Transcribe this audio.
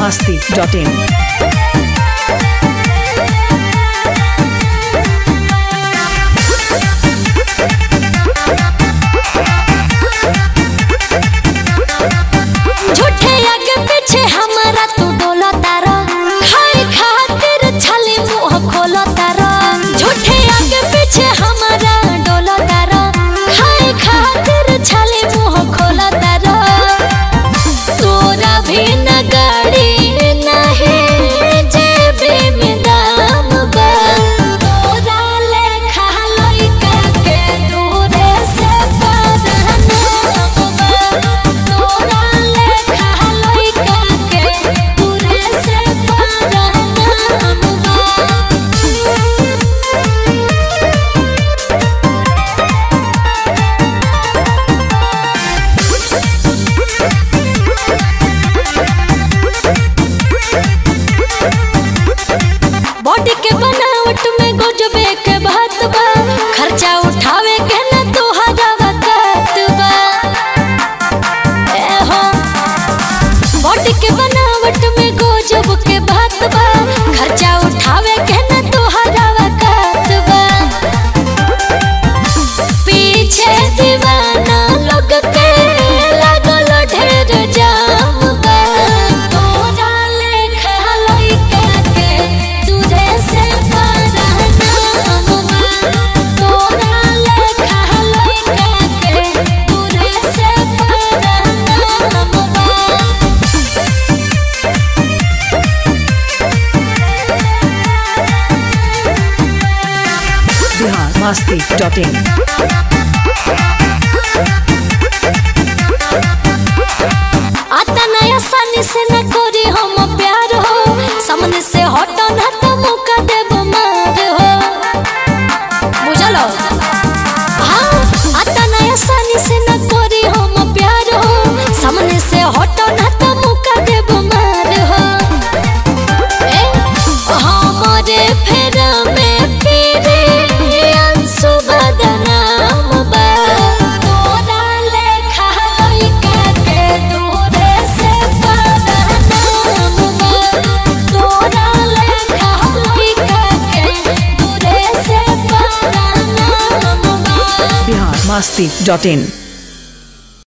biharmasti.in body के बनावट में गजबे के बात बा, खर्चा उठावे के ना तोहरा वक्त बा। ए हो बॉडी के बनावट में गजब के बात बा, खर्चा उठावे के ना तोहरा वक्त बा। पीछे दीवाना लोग के लागल ढेर जाम बा। तोरा लेखा लइका के तुझे से बदनाम बा। तोरा लेखा लइका के तुझे से बदनाम बा। biharmasti.in आता नया सानी से न करी हम प्यार हो, सामने से हटो ना तो मुका देब मार हो। बुझलो हाँ, आता नया सानी से न करी हम प्यार हो, सामने से हटो ना तो मुका देब मार हो। हमारे फेरा में पीरे अंशु बदनाम बा। तोरा लेखा लइका के दूरे से बदनाम बा। तोरा लेखा लइका के दूरे से बदनाम बा। biharmasti.in